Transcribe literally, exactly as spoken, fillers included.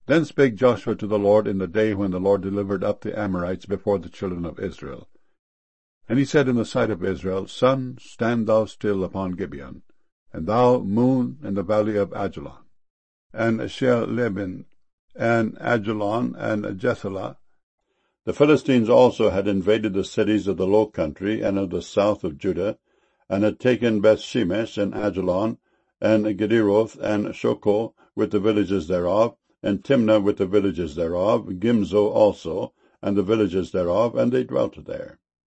Then spake Joshua to the Lord in the day when the Lord delivered up the Amorites before the children of Israel. And he said in the sight of Israel, Sun, stand thou still upon Gibeon, and thou, moon, in the valley of Ajalon, and Shealbim, and Ajalon, and Jethelah. The Philistines also had invaded the cities of the low country and of the south of Judah, and had taken Bethshemesh, and Ajalon, and Gederoth, and Shoko, with the villages thereof, and Timnah with the villages thereof, Gimzo also, and the villages thereof, and they dwelt there.